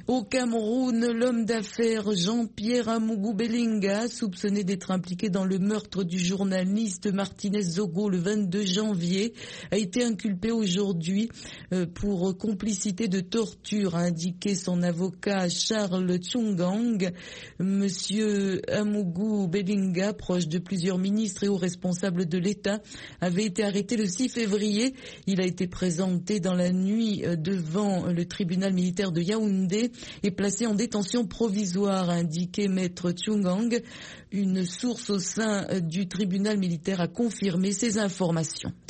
Au Cameroun, l'homme d'affaires Jean-Pierre Amougou Belinga, soupçonné d'être impliqué dans le meurtre du journaliste Martinez Zogo le 22 janvier, a été inculpé aujourd'hui pour complicité de torture, a indiqué son avocat Charles Tchungang. Monsieur Amougou Belinga, proche de plusieurs ministres et hauts responsables de l'État, avait été arrêté le 6 février. Il a été présenté dans la nuit devant le tribunal militaire de Yaoundé et placé en détention provisoire, a indiqué maître Tchungang. Une source au sein du tribunal militaire a confirmé ces informations.